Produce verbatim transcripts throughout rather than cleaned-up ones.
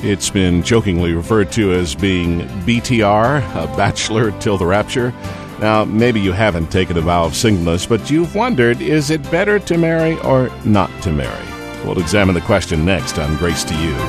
It's been jokingly referred to as being B T R, a bachelor till the rapture. Now, maybe you haven't taken a vow of singleness, but you've wondered, is it better to marry or not to marry? We'll examine the question next on Grace to You.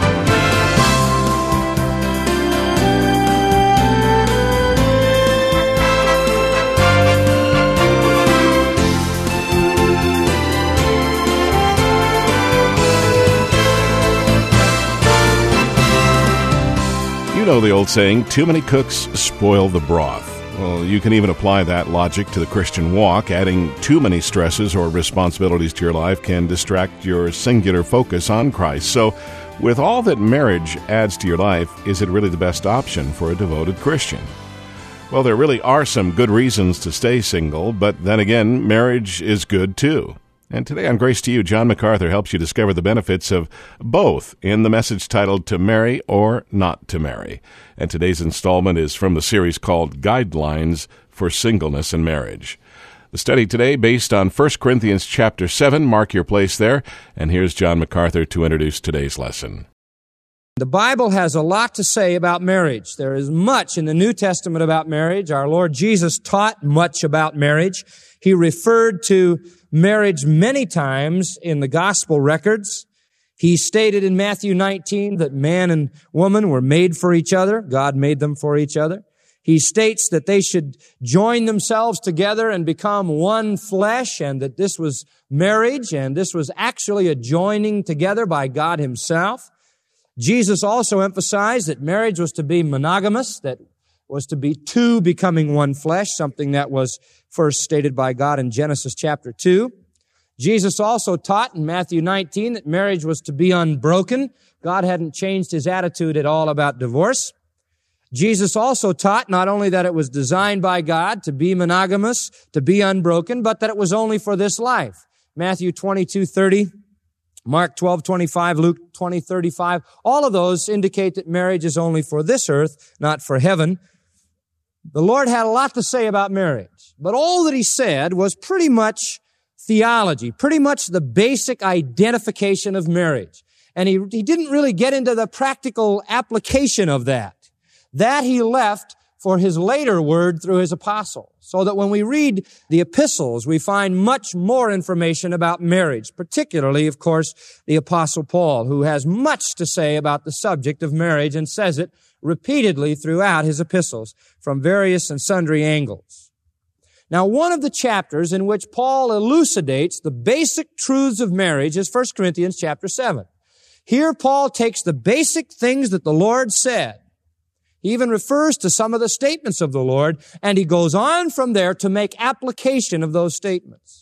You know the old saying, too many cooks spoil the broth. Well, you can even apply that logic to the Christian walk. Adding too many stresses or responsibilities to your life can distract your singular focus on Christ. So, with all that marriage adds to your life, is it really the best option for a devoted Christian? Well, there really are some good reasons to stay single, but then again, marriage is good too. And today on Grace to You, John MacArthur helps you discover the benefits of both in the message titled To Marry or Not to Marry. And today's installment is from the series called Guidelines for Singleness and Marriage. The study today based on First Corinthians chapter seven. Mark your place there. And here's John MacArthur to introduce today's lesson. The Bible has a lot to say about marriage. There is much in the New Testament about marriage. Our Lord Jesus taught much about marriage. He referred to marriage many times in the gospel records. He stated in Matthew nineteen that man and woman were made for each other. God made them for each other. He states that they should join themselves together and become one flesh, and that this was marriage, and this was actually a joining together by God Himself. Jesus also emphasized that marriage was to be monogamous, that was to be two becoming one flesh, something that was first stated by God in Genesis chapter two. Jesus also taught in Matthew nineteen that marriage was to be unbroken. God hadn't changed His attitude at all about divorce. Jesus also taught not only that it was designed by God to be monogamous, to be unbroken, but that it was only for this life. Matthew twenty-two thirty, Mark twelve twenty-five, Luke twenty thirty-five, all of those indicate that marriage is only for this earth, not for heaven. The Lord had a lot to say about marriage, but all that He said was pretty much theology, pretty much the basic identification of marriage. And He, he didn't really get into the practical application of that. That He left for His later word through His apostles, so that when we read the epistles, we find much more information about marriage, particularly, of course, the Apostle Paul, who has much to say about the subject of marriage and says it repeatedly throughout his epistles from various and sundry angles. Now, one of the chapters in which Paul elucidates the basic truths of marriage is First Corinthians chapter seven. Here, Paul takes the basic things that the Lord said. He even refers to some of the statements of the Lord, and he goes on from there to make application of those statements.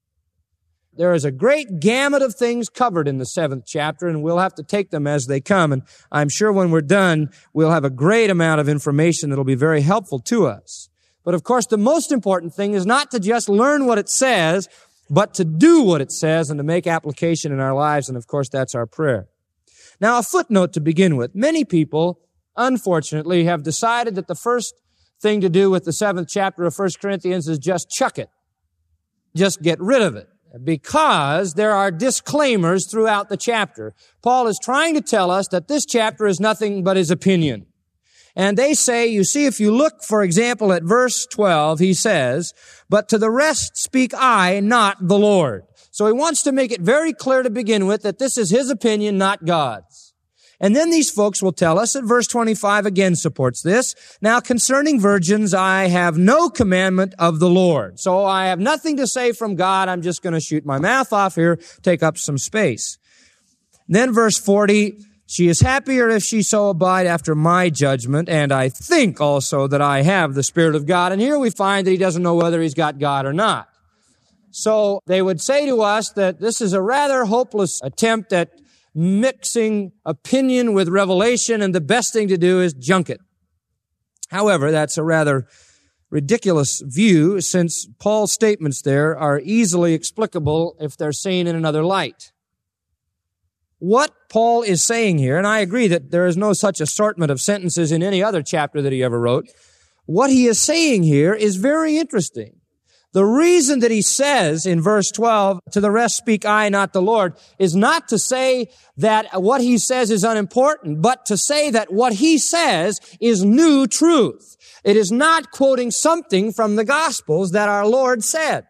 There is a great gamut of things covered in the seventh chapter, and we'll have to take them as they come. And I'm sure when we're done, we'll have a great amount of information that'll be very helpful to us. But of course, the most important thing is not to just learn what it says, but to do what it says and to make application in our lives. And of course, that's our prayer. Now, a footnote to begin with. Many people, unfortunately, have decided that the first thing to do with the seventh chapter of First Corinthians is just chuck it. Just get rid of it. Because there are disclaimers throughout the chapter. Paul is trying to tell us that this chapter is nothing but his opinion. And they say, you see, if you look, for example, at verse twelve, he says, "But to the rest speak I, not the Lord." So he wants to make it very clear to begin with that this is his opinion, not God's. And then these folks will tell us, and verse twenty-five again supports this, "Now concerning virgins, I have no commandment of the Lord." So I have nothing to say from God. I'm just going to shoot my mouth off here, take up some space. Then verse forty, "She is happier if she so abide after my judgment, and I think also that I have the Spirit of God." And here we find that he doesn't know whether he's got God or not. So they would say to us that this is a rather hopeless attempt at mixing opinion with revelation, and the best thing to do is junk it. However, that's a rather ridiculous view, since Paul's statements there are easily explicable if they're seen in another light. What Paul is saying here, and I agree that there is no such assortment of sentences in any other chapter that he ever wrote, what he is saying here is very interesting. The reason that he says in verse twelve, to the rest speak I, not the Lord, is not to say that what he says is unimportant, but to say that what he says is new truth. It is not quoting something from the Gospels that our Lord said.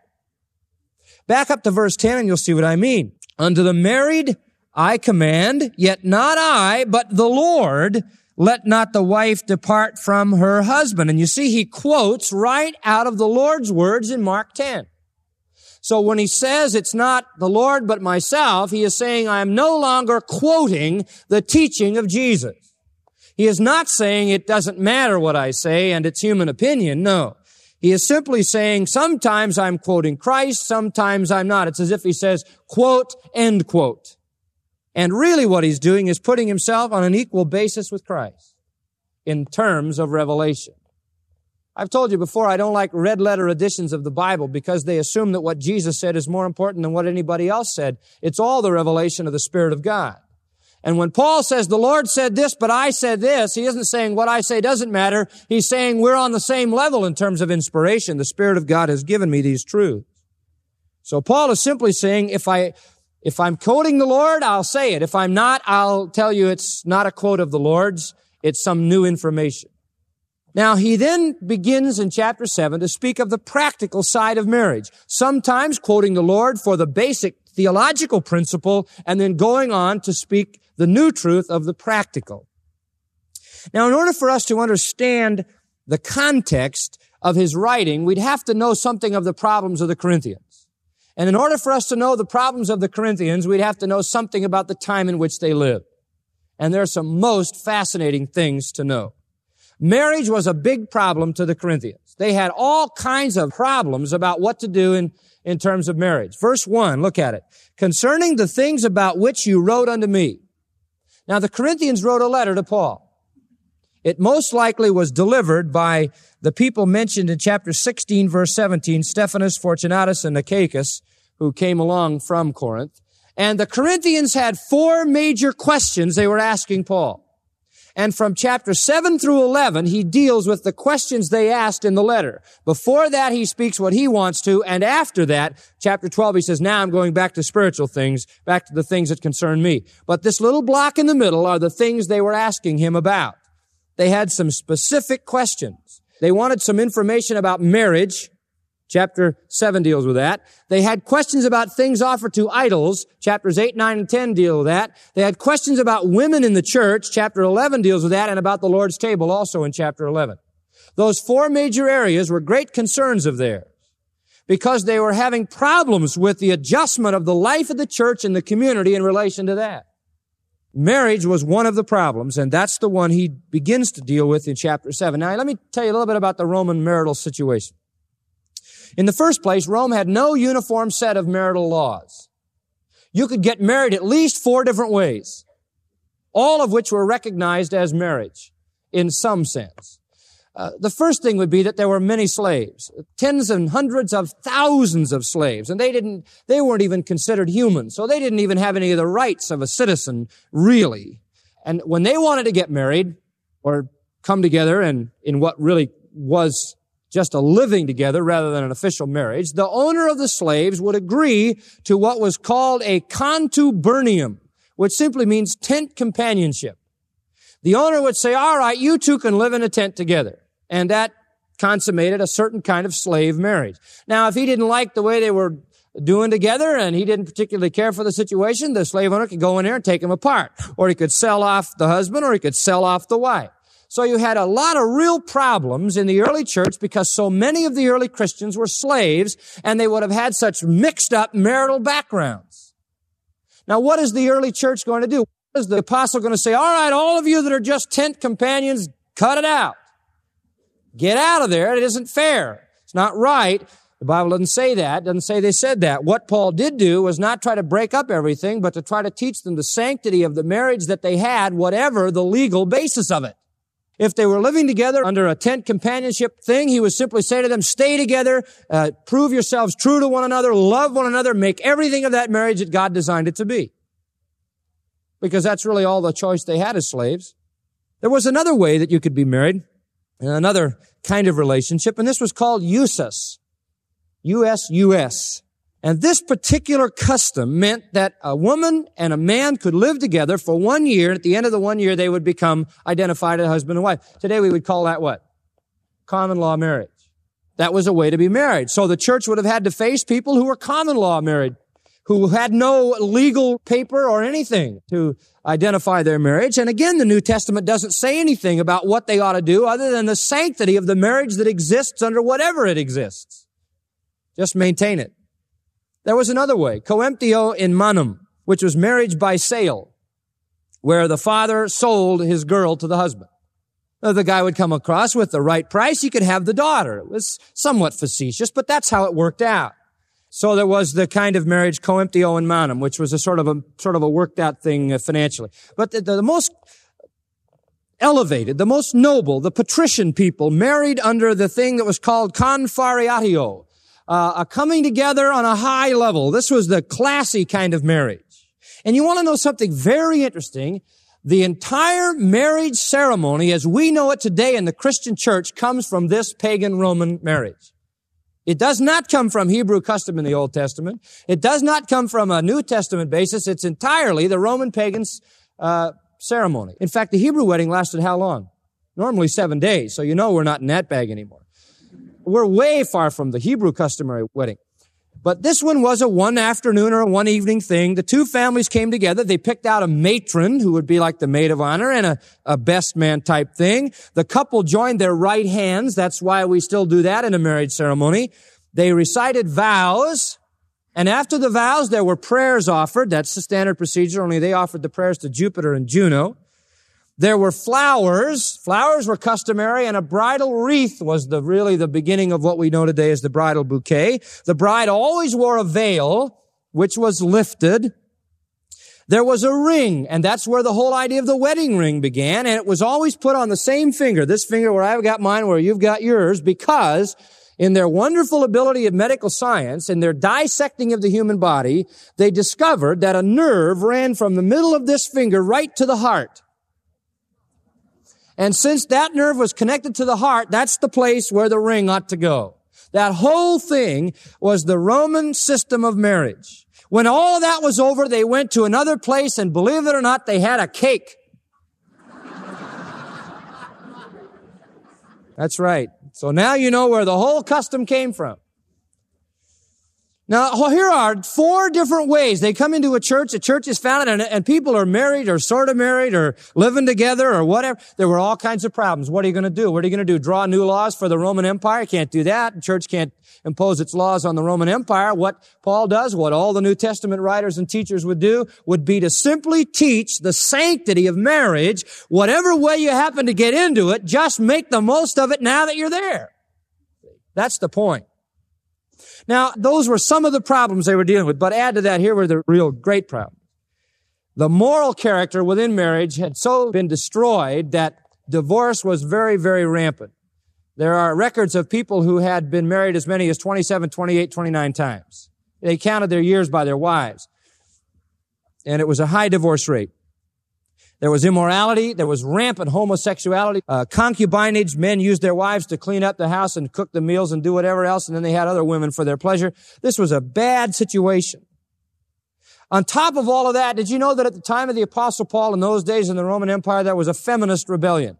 Back up to verse ten and you'll see what I mean. Unto the married I command, yet not I, but the Lord, let not the wife depart from her husband. And you see, he quotes right out of the Lord's words in Mark ten. So when he says it's not the Lord but myself, he is saying I am no longer quoting the teaching of Jesus. He is not saying it doesn't matter what I say and it's human opinion. No. He is simply saying sometimes I'm quoting Christ, sometimes I'm not. It's as if he says, quote, end quote. And really what he's doing is putting himself on an equal basis with Christ in terms of revelation. I've told you before, I don't like red letter editions of the Bible because they assume that what Jesus said is more important than what anybody else said. It's all the revelation of the Spirit of God. And when Paul says, the Lord said this, but I said this, he isn't saying what I say doesn't matter. He's saying we're on the same level in terms of inspiration. The Spirit of God has given me these truths. So Paul is simply saying, if I, if I'm quoting the Lord, I'll say it. If I'm not, I'll tell you it's not a quote of the Lord's. It's some new information. Now, he then begins in chapter seven to speak of the practical side of marriage, sometimes quoting the Lord for the basic theological principle and then going on to speak the new truth of the practical. Now, in order for us to understand the context of his writing, we'd have to know something of the problems of the Corinthians. And in order for us to know the problems of the Corinthians, we'd have to know something about the time in which they lived. And there are some most fascinating things to know. Marriage was a big problem to the Corinthians. They had all kinds of problems about what to do in, in terms of marriage. Verse one, look at it. Concerning the things about which you wrote unto me. Now, the Corinthians wrote a letter to Paul. It most likely was delivered by the people mentioned in chapter sixteen, verse seventeen, Stephanas, Fortunatus, and Achaicus, who came along from Corinth. And the Corinthians had four major questions they were asking Paul. And from chapter seven through eleven, he deals with the questions they asked in the letter. Before that, he speaks what he wants to. And after that, chapter twelve, he says, now I'm going back to spiritual things, back to the things that concern me. But this little block in the middle are the things they were asking him about. They had some specific questions. They wanted some information about marriage. Chapter seven deals with that. They had questions about things offered to idols. Chapters eight, nine, and ten deal with that. They had questions about women in the church. Chapter eleven deals with that, and about the Lord's table also in chapter eleven. Those four major areas were great concerns of theirs because they were having problems with the adjustment of the life of the church and the community in relation to that. Marriage was one of the problems, and that's the one he begins to deal with in chapter seven. Now, let me tell you a little bit about the Roman marital situation. In the first place, Rome had no uniform set of marital laws. You could get married at least four different ways, all of which were recognized as marriage in some sense. Uh, the first thing would be that there were many slaves, tens and hundreds of thousands of slaves, and they didn't, they weren't even considered human, so they didn't even have any of the rights of a citizen, really. And when they wanted to get married or come together and in what really was just a living together rather than an official marriage, the owner of the slaves would agree to what was called a contubernium, which simply means tent companionship. The owner would say, all right, you two can live in a tent together. And that consummated a certain kind of slave marriage. Now, if he didn't like the way they were doing together and he didn't particularly care for the situation, the slave owner could go in there and take them apart. Or he could sell off the husband, or he could sell off the wife. So you had a lot of real problems in the early church because so many of the early Christians were slaves and they would have had such mixed up marital backgrounds. Now, what is the early church going to do? What is the apostle going to say? All right, all of you that are just tent companions, cut it out. Get out of there. It isn't fair. It's not right. The Bible doesn't say that. It doesn't say they said that. What Paul did do was not try to break up everything, but to try to teach them the sanctity of the marriage that they had, whatever the legal basis of it. If they were living together under a tent companionship thing, he would simply say to them, stay together, uh, prove yourselves true to one another, love one another, make everything of that marriage that God designed it to be. Because that's really all the choice they had as slaves. There was another way that you could be married, another kind of relationship, and this was called usus. U S U S. And this particular custom meant that a woman and a man could live together for one year. At the end of the one year, they would become identified as husband and wife. Today, we would call that what? Common law marriage. That was a way to be married. So the church would have had to face people who were common law married, who had no legal paper or anything to identify their marriage. And again, the New Testament doesn't say anything about what they ought to do other than the sanctity of the marriage that exists under whatever it exists. Just maintain it. There was another way, coemptio in manum, which was marriage by sale, where the father sold his girl to the husband. Now, the guy would come across with the right price, he could have the daughter. It was somewhat facetious, but that's how it worked out. So there was the kind of marriage coemptio in manum, which was a sort of a sort of a worked out thing financially. But the, the most elevated, the most noble, the patrician people married under the thing that was called confarreatio. Uh, a coming together on a high level. This was the classy kind of marriage. And you want to know something very interesting? The entire marriage ceremony, as we know it today in the Christian church, comes from this pagan Roman marriage. It does not come from Hebrew custom in the Old Testament. It does not come from a New Testament basis. It's entirely the Roman pagans' uh, ceremony. In fact, the Hebrew wedding lasted how long? Normally seven days, so you know we're not in that bag anymore. We're way far from the Hebrew customary wedding. But this one was a one afternoon or a one evening thing. The two families came together. They picked out a matron who would be like the maid of honor and a, a best man type thing. The couple joined their right hands. That's why we still do that in a marriage ceremony. They recited vows. And after the vows, there were prayers offered. That's the standard procedure, only they offered the prayers to Jupiter and Juno. There were flowers. Flowers were customary, and a bridal wreath was the really the beginning of what we know today as the bridal bouquet. The bride always wore a veil, which was lifted. There was a ring, and that's where the whole idea of the wedding ring began, and it was always put on the same finger, this finger where I've got mine, where you've got yours, because in their wonderful ability of medical science, in their dissecting of the human body, they discovered that a nerve ran from the middle of this finger right to the heart. And since that nerve was connected to the heart, that's the place where the ring ought to go. That whole thing was the Roman system of marriage. When all that was over, they went to another place, and believe it or not, they had a cake. That's right. So now you know where the whole custom came from. Now, here are four different ways. They come into a church, a church is founded, and, and people are married or sort of married or living together or whatever. There were all kinds of problems. What are you going to do? What are you going to do? Draw new laws for the Roman Empire? You can't do that. The church can't impose its laws on the Roman Empire. What Paul does, what all the New Testament writers and teachers would do, would be to simply teach the sanctity of marriage. Whatever way you happen to get into it, just make the most of it now that you're there. That's the point. Now, those were some of the problems they were dealing with, but add to that, here were the real great problems. The moral character within marriage had so been destroyed that divorce was very, very rampant. There are records of people who had been married as many as twenty-seven, twenty-eight, twenty-nine times. They counted their years by their wives. And it was a high divorce rate. There was immorality. There was rampant homosexuality. Uh, concubinage. Men used their wives to clean up the house and cook the meals and do whatever else, and then they had other women for their pleasure. This was a bad situation. On top of all of that, did you know that at the time of the Apostle Paul, in those days in the Roman Empire, there was a feminist rebellion?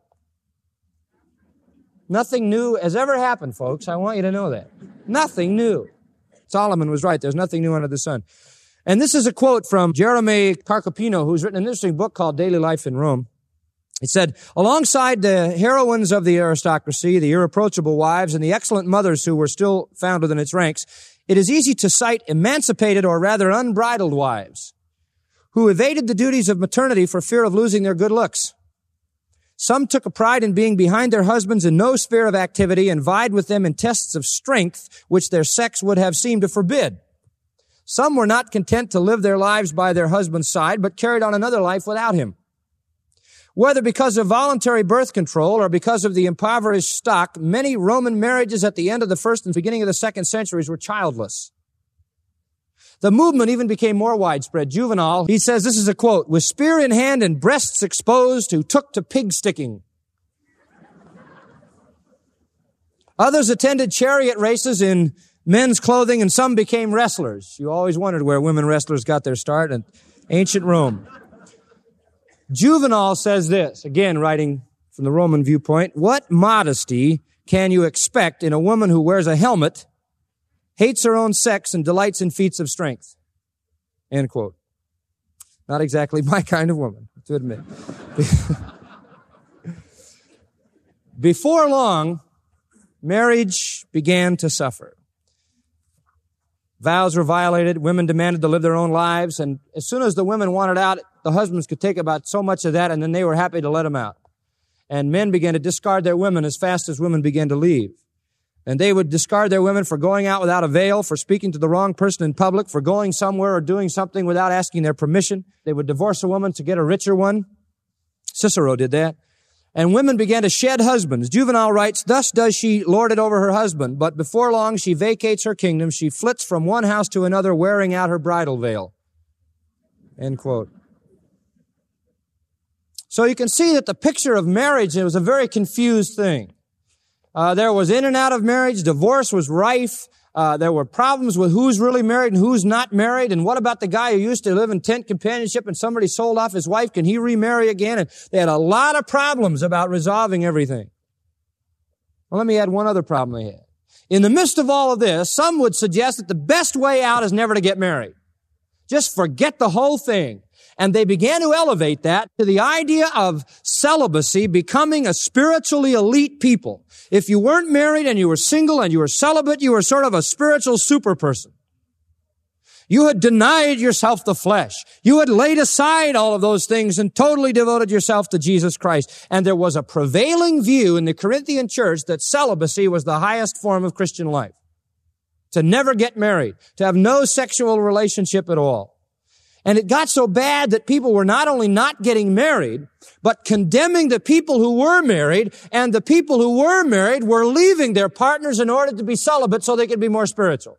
Nothing new has ever happened, folks. I want you to know that. Nothing new. Solomon was right. There's nothing new under the sun. And this is a quote from Jeremy Carcopino, who's written an interesting book called Daily Life in Rome. It said, alongside the heroines of the aristocracy, the irreproachable wives, and the excellent mothers who were still found within its ranks, it is easy to cite emancipated or rather unbridled wives who evaded the duties of maternity for fear of losing their good looks. Some took a pride in being behind their husbands in no sphere of activity and vied with them in tests of strength which their sex would have seemed to forbid. Some were not content to live their lives by their husband's side, but carried on another life without him. Whether because of voluntary birth control or because of the impoverished stock, many Roman marriages at the end of the first and beginning of the second centuries were childless. The movement even became more widespread. Juvenal, he says, this is a quote, with spear in hand and breasts exposed, who took to pig sticking. Others attended chariot races in men's clothing, and some became wrestlers. You always wondered where women wrestlers got their start in ancient Rome. Juvenal says this, again writing from the Roman viewpoint, what modesty can you expect in a woman who wears a helmet, hates her own sex, and delights in feats of strength? End quote. Not exactly my kind of woman, to admit. Before long, marriage began to suffer. Vows were violated. Women demanded to live their own lives. And as soon as the women wanted out, the husbands could take about so much of that, and then they were happy to let them out. And men began to discard their women as fast as women began to leave. And they would discard their women for going out without a veil, for speaking to the wrong person in public, for going somewhere or doing something without asking their permission. They would divorce a woman to get a richer one. Cicero did that. And women began to shed husbands. Juvenal writes, thus does she lord it over her husband, but before long she vacates her kingdom. She flits from one house to another, wearing out her bridal veil. End quote. So you can see that the picture of marriage, it was a very confused thing. Uh, there was in and out of marriage. Divorce was rife. Uh, there were problems with who's really married and who's not married. And what about the guy who used to live in tent companionship and somebody sold off his wife? Can he remarry again? And they had a lot of problems about resolving everything. Well, let me add one other problem they had. In the midst of all of this, some would suggest that the best way out is never to get married. Just forget the whole thing. And they began to elevate that to the idea of celibacy becoming a spiritually elite people. If you weren't married and you were single and you were celibate, you were sort of a spiritual super person. You had denied yourself the flesh. You had laid aside all of those things and totally devoted yourself to Jesus Christ. And there was a prevailing view in the Corinthian church that celibacy was the highest form of Christian life. To never get married, to have no sexual relationship at all. And it got so bad that people were not only not getting married, but condemning the people who were married, and the people who were married were leaving their partners in order to be celibate so they could be more spiritual.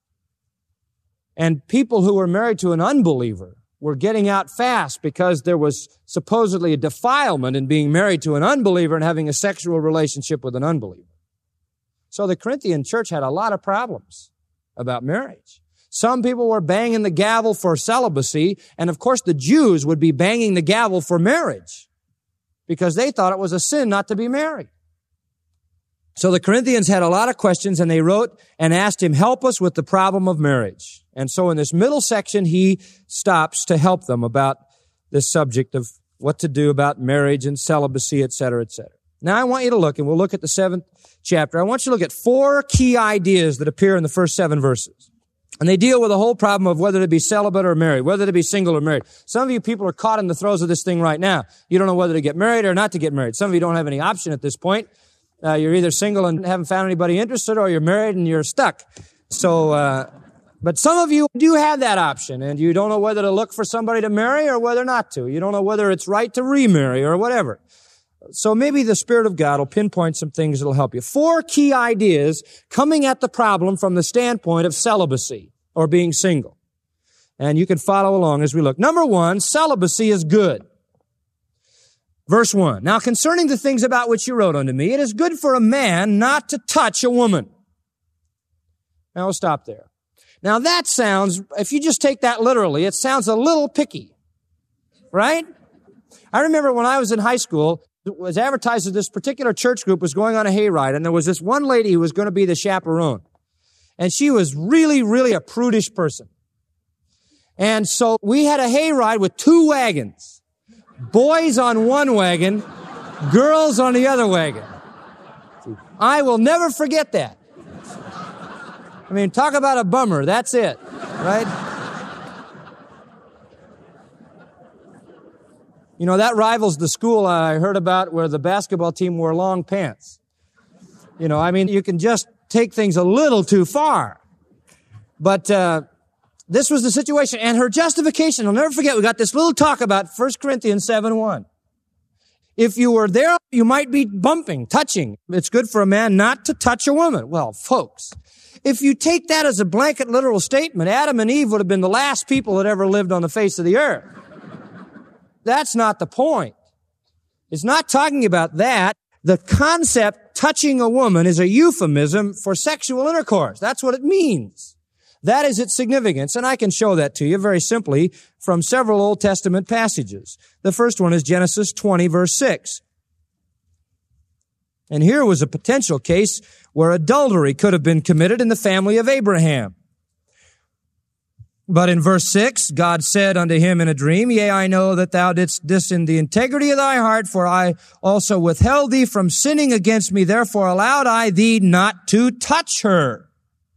And people who were married to an unbeliever were getting out fast because there was supposedly a defilement in being married to an unbeliever and having a sexual relationship with an unbeliever. So the Corinthian church had a lot of problems about marriage. Some people were banging the gavel for celibacy, and of course the Jews would be banging the gavel for marriage because they thought it was a sin not to be married. So the Corinthians had a lot of questions, and they wrote and asked him, help us with the problem of marriage. And so in this middle section, he stops to help them about this subject of what to do about marriage and celibacy, et cetera, et cetera. Now I want you to look, and we'll look at the seventh chapter. I want you to look at four key ideas that appear in the first seven verses. And they deal with the whole problem of whether to be celibate or married, whether to be single or married. Some of you people are caught in the throes of this thing right now. You don't know whether to get married or not to get married. Some of you don't have any option at this point. Uh, you're either single and haven't found anybody interested, or you're married and you're stuck. So, uh, but some of you do have that option, and you don't know whether to look for somebody to marry or whether not to. You don't know whether it's right to remarry or whatever. So maybe the Spirit of God will pinpoint some things that will help you. Four key ideas coming at the problem from the standpoint of celibacy or being single. And you can follow along as we look. Number one, celibacy is good. Verse one, now concerning the things about which you wrote unto me, it is good for a man not to touch a woman. Now we'll stop there. Now that sounds, if you just take that literally, it sounds a little picky, right? I remember when I was in high school, it was advertised that this particular church group was going on a hayride, and there was this one lady who was going to be the chaperone. And she was really, really a prudish person. And so we had a hayride with two wagons. Boys on one wagon, girls on the other wagon. I will never forget that. I mean, talk about a bummer. That's it, right? You know, that rivals the school I heard about where the basketball team wore long pants. You know, I mean, you can just take things a little too far. But uh this was the situation. And her justification, I'll never forget, we got this little talk about First Corinthians seven one. If you were there, you might be bumping, touching. It's good for a man not to touch a woman. Well, folks, if you take that as a blanket literal statement, Adam and Eve would have been the last people that ever lived on the face of the earth. That's not the point. It's not talking about that. The concept touching a woman is a euphemism for sexual intercourse. That's what it means. That is its significance, and I can show that to you very simply from several Old Testament passages. The first one is Genesis twenty, verse six. And here was a potential case where adultery could have been committed in the family of Abraham. But in verse six, God said unto him in a dream, Yea, I know that thou didst this in the integrity of thy heart, for I also withheld thee from sinning against me, therefore allowed I thee not to touch her.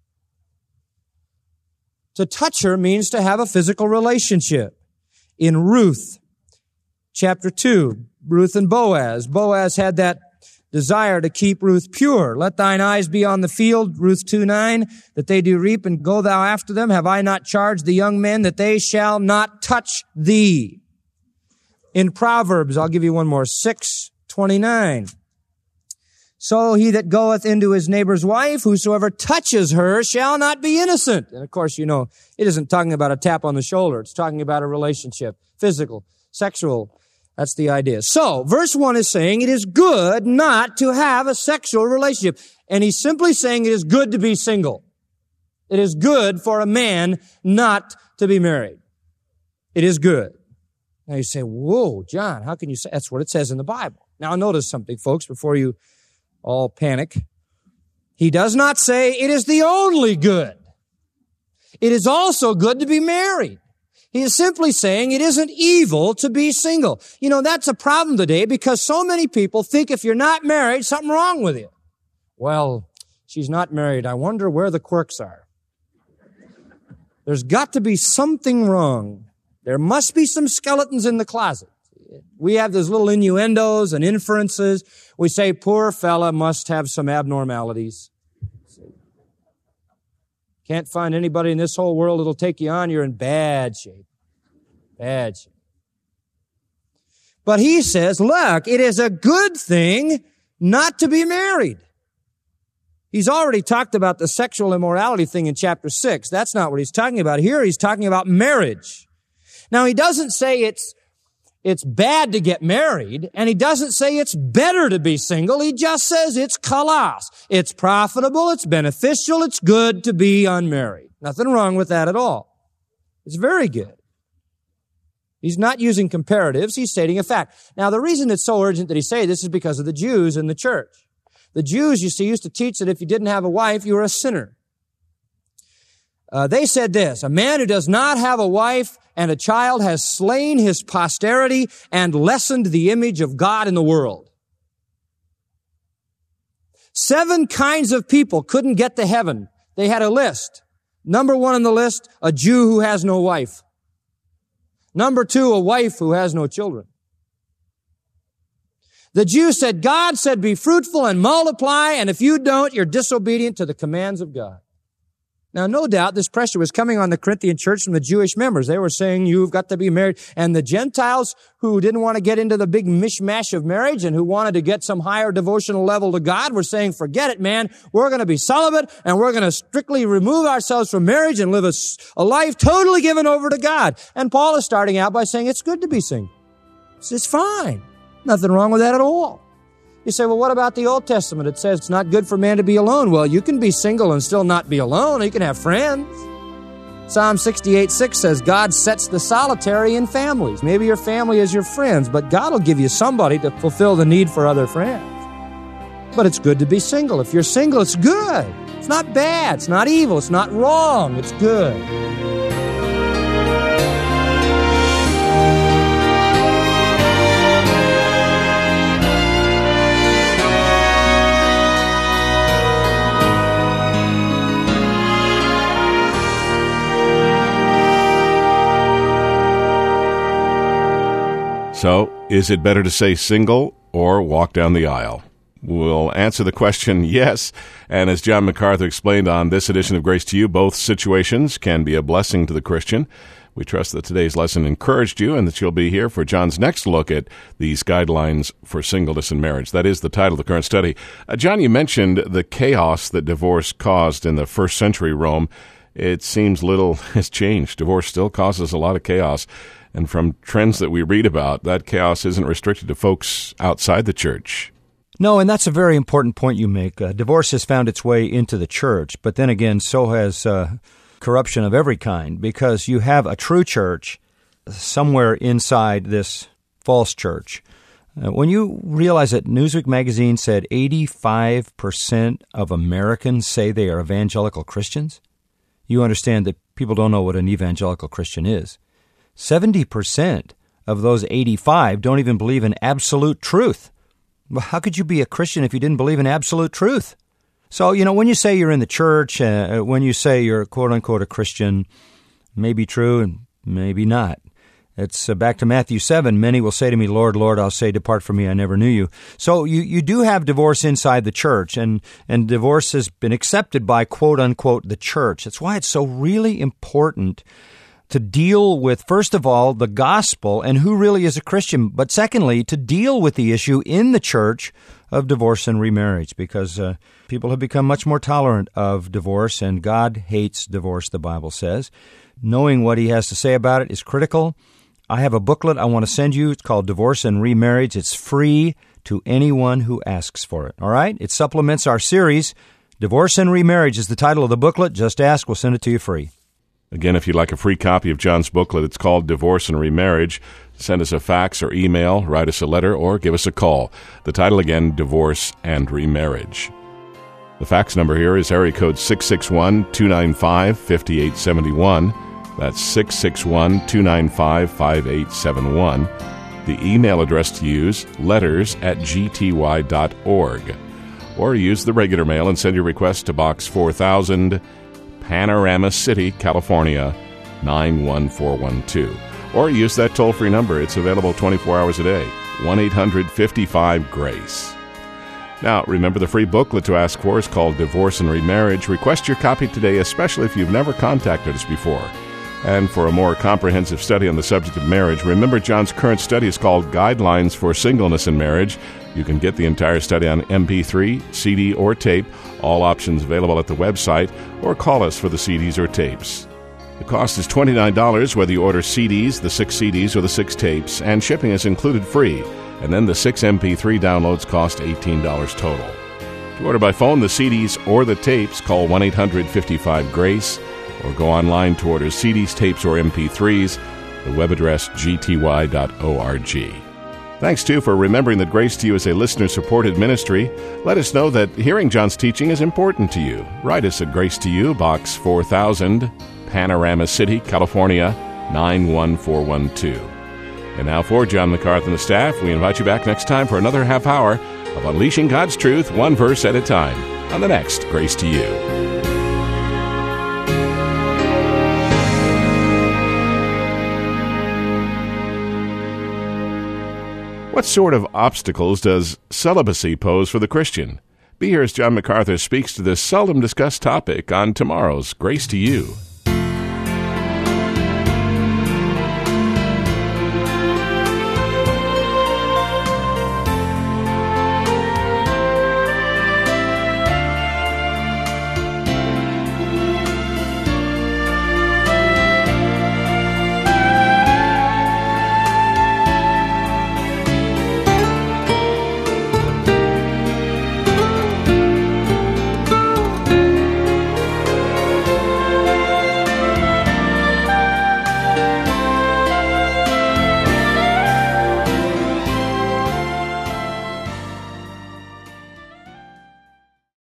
To touch her means to have a physical relationship. In Ruth, chapter two, Ruth and Boaz, Boaz had that desire to keep Ruth pure. Let thine eyes be on the field, Ruth two nine, that they do reap, and go thou after them. Have I not charged the young men that they shall not touch thee? In Proverbs, I'll give you one more, six twenty-nine. So he that goeth into his neighbor's wife, whosoever touches her shall not be innocent. And of course, you know, it isn't talking about a tap on the shoulder. It's talking about a relationship, physical, sexual. That's the idea. So, verse one is saying it is good not to have a sexual relationship. And he's simply saying it is good to be single. It is good for a man not to be married. It is good. Now you say, whoa, John, how can you say? That's what it says in the Bible. Now notice something, folks, before you all panic. He does not say it is the only good. It is also good to be married. He is simply saying it isn't evil to be single. You know, that's a problem today because so many people think if you're not married, something wrong with you. Well, she's not married. I wonder where the quirks are. There's got to be something wrong. There must be some skeletons in the closet. We have those little innuendos and inferences. We say, poor fella must have some abnormalities. Can't find anybody in this whole world that'll take you on. You're in bad shape. Bad shape. But he says, look, it is a good thing not to be married. He's already talked about the sexual immorality thing in chapter six. That's not what he's talking about. Here he's talking about marriage. Now he doesn't say it's It's bad to get married, and he doesn't say it's better to be single. He just says it's kalas. It's profitable, it's beneficial, it's good to be unmarried. Nothing wrong with that at all. It's very good. He's not using comparatives, he's stating a fact. Now, the reason it's so urgent that he say this is because of the Jews in the church. The Jews, you see, used to teach that if you didn't have a wife, you were a sinner. Uh, they said this, a man who does not have a wife and a child has slain his posterity and lessened the image of God in the world. Seven kinds of people couldn't get to heaven. They had a list. Number one on the list, a Jew who has no wife. Number two, a wife who has no children. The Jew said, God said, be fruitful and multiply, and if you don't, you're disobedient to the commands of God. Now, no doubt this pressure was coming on the Corinthian church from the Jewish members. They were saying, you've got to be married. And the Gentiles who didn't want to get into the big mishmash of marriage and who wanted to get some higher devotional level to God were saying, forget it, man. We're going to be celibate and we're going to strictly remove ourselves from marriage and live a, a life totally given over to God. And Paul is starting out by saying, it's good to be single. It's, it's fine. Nothing wrong with that at all. You say, well, what about the Old Testament? It says it's not good for man to be alone. Well, you can be single and still not be alone. You can have friends. Psalm sixty-eight six says, God sets the solitary in families. Maybe your family is your friends, but God will give you somebody to fulfill the need for other friends. But it's good to be single. If you're single, it's good. It's not bad. It's not evil. It's not wrong. It's good. So, is it better to say single or walk down the aisle? We'll answer the question yes, and as John MacArthur explained on this edition of Grace to You, both situations can be a blessing to the Christian. We trust that today's lesson encouraged you and that you'll be here for John's next look at these guidelines for singleness and marriage. That is the title of the current study. Uh, John, you mentioned the chaos that divorce caused in the first century Rome. It seems little has changed. Divorce still causes a lot of chaos. And from trends that we read about, that chaos isn't restricted to folks outside the church. No, and that's a very important point you make. Uh, divorce has found its way into the church, but then again, so has uh, corruption of every kind, because you have a true church somewhere inside this false church. Uh, when you realize that Newsweek magazine said eighty-five percent of Americans say they are evangelical Christians, you understand that people don't know what an evangelical Christian is. seventy percent of those eighty-five don't even believe in absolute truth. Well, how could you be a Christian if you didn't believe in absolute truth? So, you know, when you say you're in the church, uh, when you say you're quote-unquote a Christian, maybe true and maybe not. It's uh, back to Matthew seven. Many will say to me, Lord, Lord, I'll say, depart from me, I never knew you. So you, you do have divorce inside the church, and, and divorce has been accepted by quote-unquote the church. That's why it's so really important to deal with, first of all, the gospel and who really is a Christian, but secondly, to deal with the issue in the church of divorce and remarriage, because uh, people have become much more tolerant of divorce, and God hates divorce, the Bible says. Knowing what he has to say about it is critical. I have a booklet I want to send you. It's called Divorce and Remarriage. It's free to anyone who asks for it, all right? It supplements our series. Divorce and Remarriage is the title of the booklet. Just ask. We'll send it to you free. Again, if you'd like a free copy of John's booklet, it's called Divorce and Remarriage. Send us a fax or email, write us a letter, or give us a call. The title again, Divorce and Remarriage. The fax number here is area code six six one, two nine five, five eight seven one. That's six six one, two nine five, five eight seven one. The email address to use, letters at g t y dot org. Or use the regular mail and send your request to Box four thousand, Panorama City, California, nine one four one two. Or use that toll-free number. It's available twenty-four hours a day, one eight hundred, fifty-five, GRACE. Now, remember the free booklet to ask for is called Divorce and Remarriage. Request your copy today, especially if you've never contacted us before. And for a more comprehensive study on the subject of marriage, remember John's current study is called Guidelines for Singleness in Marriage. You can get the entire study on M P three, C D, or tape. All options available at the website, or call us for the C Ds or tapes. The cost is twenty-nine dollars whether you order C Ds, the six C Ds, or the six tapes, and shipping is included free. And then the six M P three downloads cost eighteen dollars total. To order by phone, the C Ds or the tapes, call one eight hundred, fifty-five, GRACE, or go online to order C Ds, tapes, or M P threes. The web address, g t y dot org. Thanks, too, for remembering that Grace to You is a listener-supported ministry. Let us know that hearing John's teaching is important to you. Write us at Grace to You, Box four thousand, Panorama City, California, nine one four one two. And now for John MacArthur and the staff, we invite you back next time for another half hour of Unleashing God's Truth, one verse at a time, on the next Grace to You. What sort of obstacles does celibacy pose for the Christian? Be here as John MacArthur speaks to this seldom discussed topic on tomorrow's Grace to You.